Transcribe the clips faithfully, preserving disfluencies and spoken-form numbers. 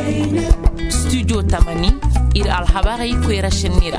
Studio Tamani ir alhabari kwera shenira.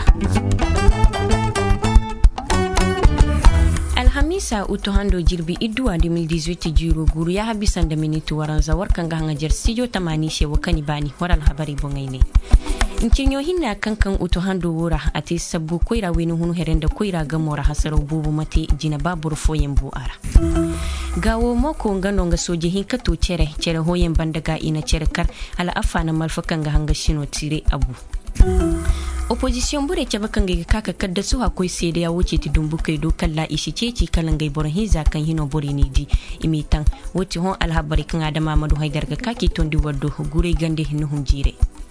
Alhamisa utohando jirbi idua deux mille dix-huit jiro guru ya habisan da minitu waranza warkanga hanga jer Studio Tamani she wakani bani waral habari bongaine. Nkinyo hinna kankan utohando wura ati sabu koira wenu hunu herenda koira gamora hasaro bubu mati jina babur foyembu ara. Gawo moko ngano nga soje hinka to cere cere hoyen bandaga ina cere kar ala afana malfakan ga hanga shino tire abu. Opposition bure cabakan ga kaka kadda su hakoi sai da ya wuce ti dumbu kai do kalla ishi ceci kalan gai boran hiza kan hino bore ni di imitan wuce hon alhabari kan adama madu haidar ga kaki tondi waddo gure gande hinu hunjire.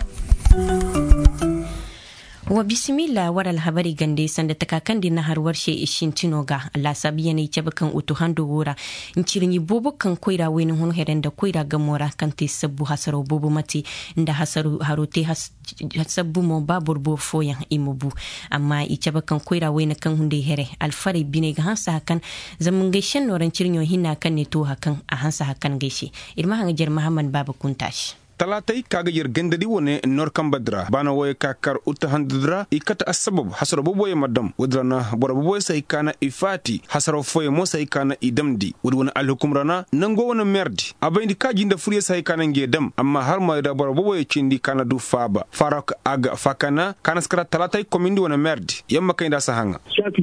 Wa bismillah waral habari gande sanda takakan din har warshe ishin tinoga Allah sabiya ne cabakan utu hando wora ncirinyi bobo kan koira wani hun heren da koira gamora kan te sabbu hasaro bobo mati inda hasaru harote has sabbu mo babur bo foyan imubu amma i cabakan koira wani kan hunde here alfari bine ga hansa hakan zaman gaishen noran cirinyo hinna kan ne to hakan a hansa hakan gaishe irma hangajar Muhammad Baba Kuntash talatai kaga yir gendadi wone nor kambadra bana woy kakar utta handra ikata asbab hasaro boboy madam wadrana bora boboy sai kana ifati hasaro foye mo sai kana idamdi wudwana alhukumrana nango wona merdi abayndi kaji nda furiye sai kana ngedam amma har ma da bora boboy cindi kana du faba farak aga fakana kana skara talatai komindi wona merdi yamma kayda sahanga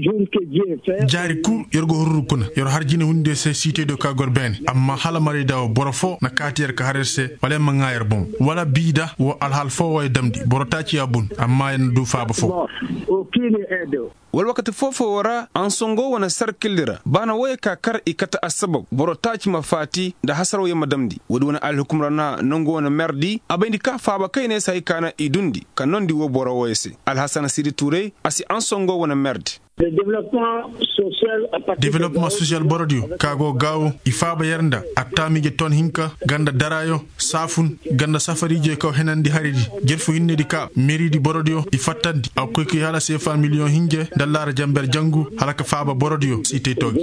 jari kur yorgo horrukuna yor harjine hunde se cité de kagor ben amma hala mari daw borofo na katier ka harese wala mangayar bon wala bida wo alhal fo way damdi borotaci abun amma en du faaba fo wal wakati fofo wara an songo wana sarkildira bana waye kakar ikata asbab borotaci mafati da hasaro yamma damdi wodi wana alhukumrana nongo wana merdi abayndi ka faaba kayne sai kana idundi kanondi wo boro wayse alhasan sidi touré asi an songo wana merdi Le développement social à partir développement social borodio kago gawo ifaba yernda attamije ton hinka ganda darayo safun ganda safarije ko henandi haridi jelfu hinnedi ka meridi borodio ifattandi akoki hala sefa million hinje dallara jamber jangu halaka faba borodio site to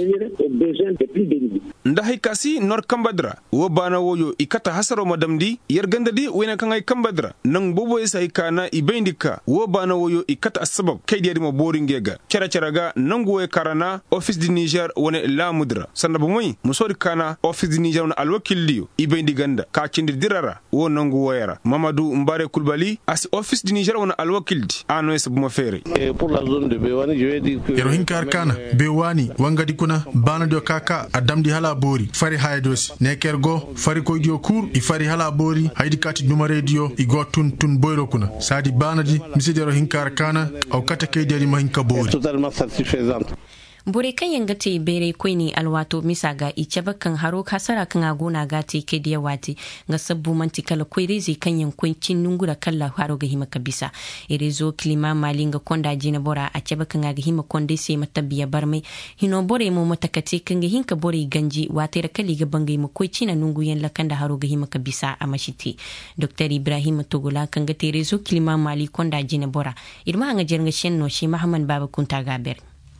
ndahay kasi nor kambadra wo bana woyo ikata hasaro madamdi yergandadi wena kangay kambadra nang bobo sai kana ibendika wo bana woyo ikata asbab kaydiyadi mo boringega cara caraga nangu we karana office du Niger wona la mudra sanaba moy musori kana office du Niger wona alwakildiyo ibendi ganda ka cindi dirara wo nangu woyara Mamadou Mbare Kulbali as office du Niger wona alwakildi ano esbu mo fere pour la zone de Bewani je vais dire que yero hinkar kana Bewani wangadi kuna bana do kaka adamdi hala bori fari haydos nekergo fari ko dio kur i fari hala bori haydi kati duma radio i go tun tun boyro kuna sadi banadi misidero hinkar kana au kata keyderi ma hinka bori totalement satisfaisante. Bore kan yanga te bere koini alwato misaga ichaba kan haro kasara kan agona gati ke dia wati nga sabbu manti kala koirezi kan yankun cin nungura kala haro ga hima kabisa irezo klima malinga konda jina bora achaba kan ga hima konde se matabiya barme hino bore mo matakati kan ga hinka bore ganji wate rakali ga bangai mo koi cina nungu yan lakanda haro ga hima kabisa amashiti Dr Ibrahim Togola kan ga terezo klima mali konda jina bora irma hanga jerga shenno shi Muhammad Baba Kunta Gaber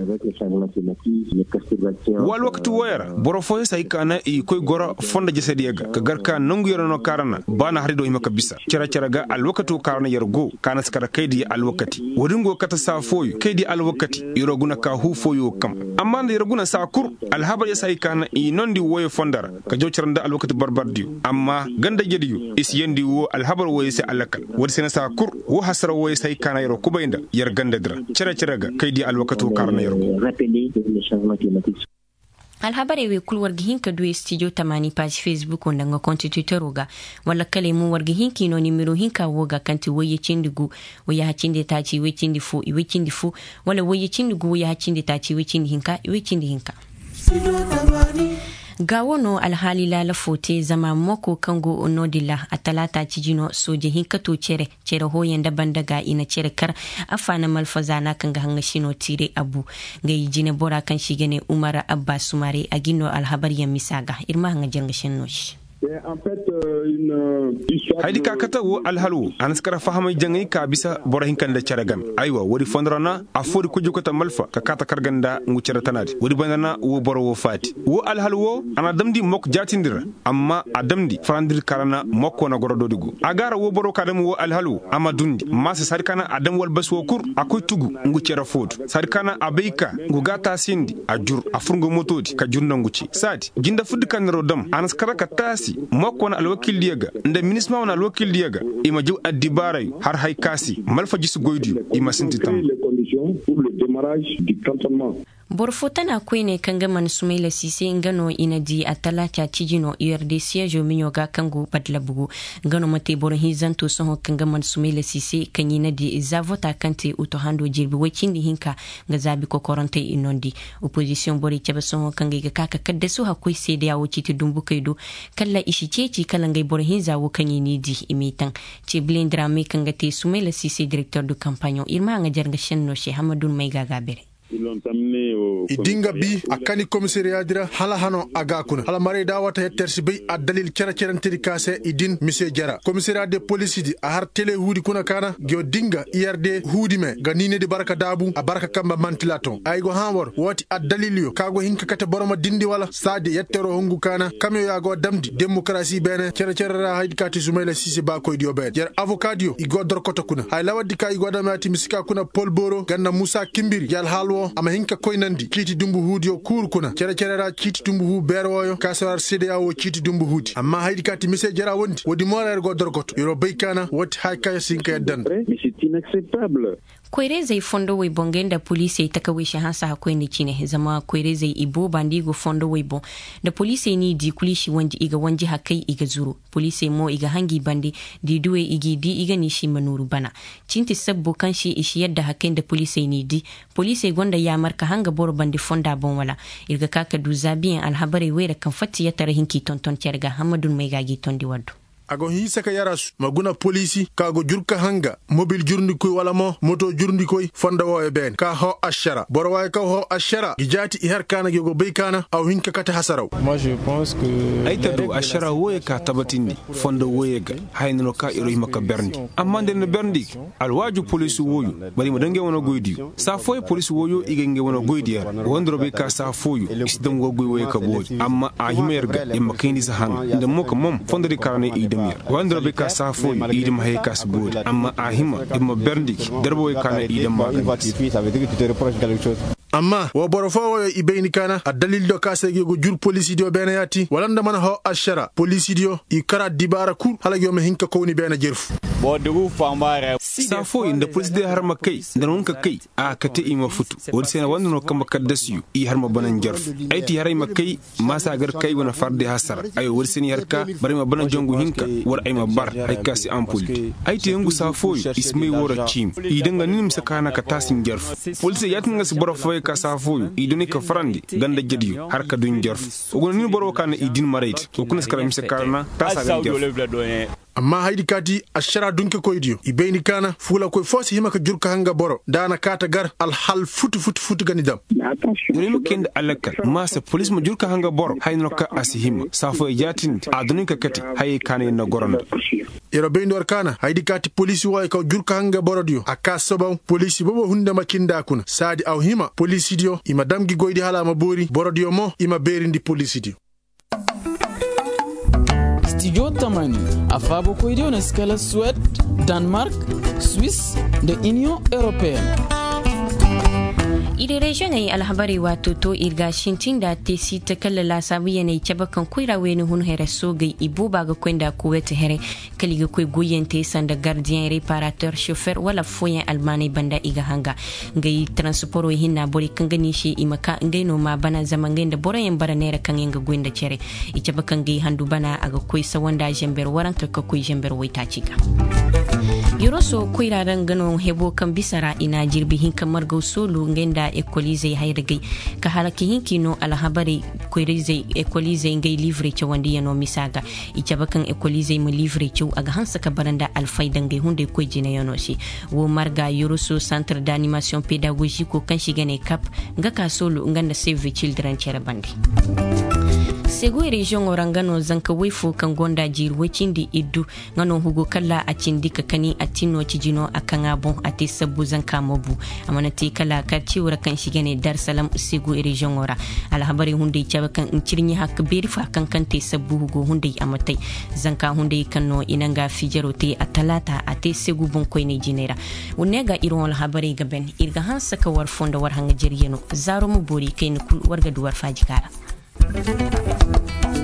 wal wakati wayara borofo sai kana i koy gora fonda jesediyaga ka garka nangu yorono karana bana harido hima kabisa cara cara ga al wakati karana yargo kana skara kaidi al wakati wodingo kata sa foyu kaidi al wakati yoroguna ka hu foyu kam amma da yoroguna sa kur al habar sai kana i nondi woyo fondara ka joceranda al wakati barbardiyo amma ganda jediyo is yendi wo al habar woyo sai alakal wodi sena sa kur wo hasara woyo sai kana yoro kubainda yar ganda dra cara cara ga kaidi al wakati karana rappeler les changements climatiques. alhabare we kul wargi hinka duwe studio tamani page Facebook onda nga konti Twitter oga wala kale mu wargi hinki no nimero hinka woga kanti woye cindigu woye hacinde taci we cindi fu we cindi fu wala woye cindigu woye hacinde taci we cindi hinka we cindi hinka gawono alhali la fote zama moko kango onodila atalata cijino soje hinkato cere cere hoyen daban daga ina cere kar afana malfazana kanga hanga shino tire abu ngai jine bora kan shigene Umar Abbas Sumare agino alhabari ya misaga irma hanga janga shennoshi haidi ka kata wo alhalu anaskara fahamai jangai ka bisa borahin kan da charagan aiwa wori fondrana afori kuju kata malfa ka kata karganda ngucera tanadi wori bandana wo boro wo fati wo alhalu wo ana damdi mok jatindira amma adamdi farandir karana mokko na gorodo digu agara wo boro kadam wo alhalu amadundi masa sarkana adam wal bas wo kur akoy tugu ngucera fodu sarkana abeika ngugata sindi ajur afurgo motodi ka jurna nguci sadi jinda fuddi kan rodam anaskara ka tasi mokko na alwakil diyaga nda minisma wana alwakil diyaga ima jiw addibaray har hay kasi malfa jisu goydiyo ima sinti tam borfo tana kwene kanga man sumaila sise ngano ina di atala cha chijino U R D C jo minyo ga kangu badlabugu ngano mate bor hizanto soho kanga man sumaila sise kanyina di zavota kante utohando jirbi wachindi hinka ngazabi ko koronte inondi opposition bori chaba soho kanga ga kaka kadda su hakoi sede ya wuciti dumbu kaido kala ishi ceci kala ngai bor hiza wo kanyini di imitan ce blendra me kanga te sumaila sise directeur de campagne irma nga jarga shenno she hamadun mai gagabere idinga bi akani commissariat dira hala hano agakuna hala mare dawata yettersi bay adalil kera kerantedi kase idin monsieur Jara commissariat de police di a har tele hudi kuna kana gyo dinga I R D hudi me ganine di baraka dabu a baraka kamba mantilaton aygo hanwor woti adalilio kago hinka kata boroma dindi wala sadi yettero hongu kana kamyo yago damdi demokrasi bene kera kera haydi kati sumaila sisi ba koy dio ben yer avocadio igo dor koto kuna hay lawadi ka igo damati misika kuna Paul Boro ganna Musa Kimbiri yal halwo ama hinka koy nandi kiti dumbu hudio kur kuna kera kera ra kiti dumbu hu beroyo kasar sede awo kiti dumbu hudi amma haydi kati mise Jara wondi wodi moler go dor koto yoro beykana woti hayka sinka yaddan inacceptable. Kwereze fondo we bongenda police itakawisha hasa hakwendi chine zama kwereze ibo bandigo fondo webo da police ni di kulishi wanji iga wanji hakai iga zuru police mo iga hangi bandi di duwe igi di iga nishi manuru bana cinti sabbo kanshi ishi yadda hakai da police ni di police gonda ya marka hanga boro bandi fonda bon wala irga kaka du zabiyan alhabari wera kan fatti ya tara hinki tonton cerga hamadun mai gagi tondi waddu ago hisaka yarasu maguna polisi kago jurka hanga mobile jurndi koy wala mo moto jurndi koy fonda wo e ben ka ho ashara borwa ka ho ashara gijati i har kana go beykana aw hinka kata hasaraw moi je pense que aitadu ashara wo e ka tabatindi fonda wo e ga hayno ka iro himaka berndi amma den berndi alwaju polisi woyu bari madange wona goydi sa foy polisi woyu igenge wona goydi yar wondro be ka sa foyu isdam go goy wo e ka bodi amma a himerga e makindi sa han de moko mom fonda di karane idem wandro be ka safo idem hay kasbul amma ahima imma berndi derbo e kana idem ma amma wo boro fo wo ibeyni kana a dalil do kase go jur police dio bena yati walanda man ho ashara police dio i kara dibara kur hala yo me hinka kowni bena jerfu bo dugu famare safo inde police de harma kay danon ka kay a kate ima futu wodi sena wandano kamba kaddasiyu i harma banan jerfu ayti haray makay masa gar kay wona farde hasara ayo wodi seni harka bari ma banan jongu hinka war ay ma bar hay kasi ampul ayti yangu safo ismay wora chim i danga nim sakana ka tasin jerfu police yatnga si boro fo ka safoyu idoni ka farandi ganda jediyo har ka dun jorf ogon ni boro kan idin marayt ko kunas kala mise karna tasa ga jorf amma haydi kati ashara dunke koydiyo ibeyni kana fula koy fosi himaka jurka hanga boro dana kata gar al hal futu futu futu ganidam yoni kende alaka masa police mo jurka hanga boro hayno ka asihima safo e jatin adoni ka kati hay kana na goronda ero beyndor kana haydi kati police way ka jurka hanga boro dio akasobaw police bobo hunde makinda kuna sadi aw hima police dio ima damgi goydi hala ma bori boro dio mo ima berindi police dio Studio Tamani afabo koidio na skala Suède, Danemark, Suisse da Union Européenne. Ide region ay alhabari wato to irga shintin da te sita kala la sabu yana chaba kan kuira weni hun here so ga ibo ba ga kwenda kuwete here kali ga koy goyente sanda gardien réparateur chauffeur wala foyen almani banda iga hanga ngai transport hinna bori kanga ni shi imaka ngai no ma bana zaman ngai da borayen bara nera kan yanga gwenda chere i chaba kan ngai handu bana aga koy sawanda jember waran ka koy jember waita chiga yoroso koiraran gano hebo kan bisara ina jirbi hinka margo solo ngenda ekolize hayrgai ka halaki hinki no alhabari koirize ekolize ngai livre ce wandi yano misaga icaba kan ekolize mu livre ce aga hansa ka baranda alfaidan ngai hunde ko jina yano shi wo marga yoroso centre d'animation pédagogique kan shigane cap nga ka solo nganda save children chere bandi sego region orangano zanka wefo kan gonda jir wacindi iddu ngano hugo kala a cindika kani atino cijino akanga bon ate sabu zanka mobu amana te kala ka ciwra kan shigene dar salam sego region ora al habari hunde chaba kan incirni hak berifa kan kan te sabu hugo hunde amatai zanka hunde kanno inanga fijero te atalata ate sego bon koyne jinera unega iron al habari gaben irga hansa ka war fonda war hanga jeriyeno zaro mu bori kayn kul warga duwar fajikara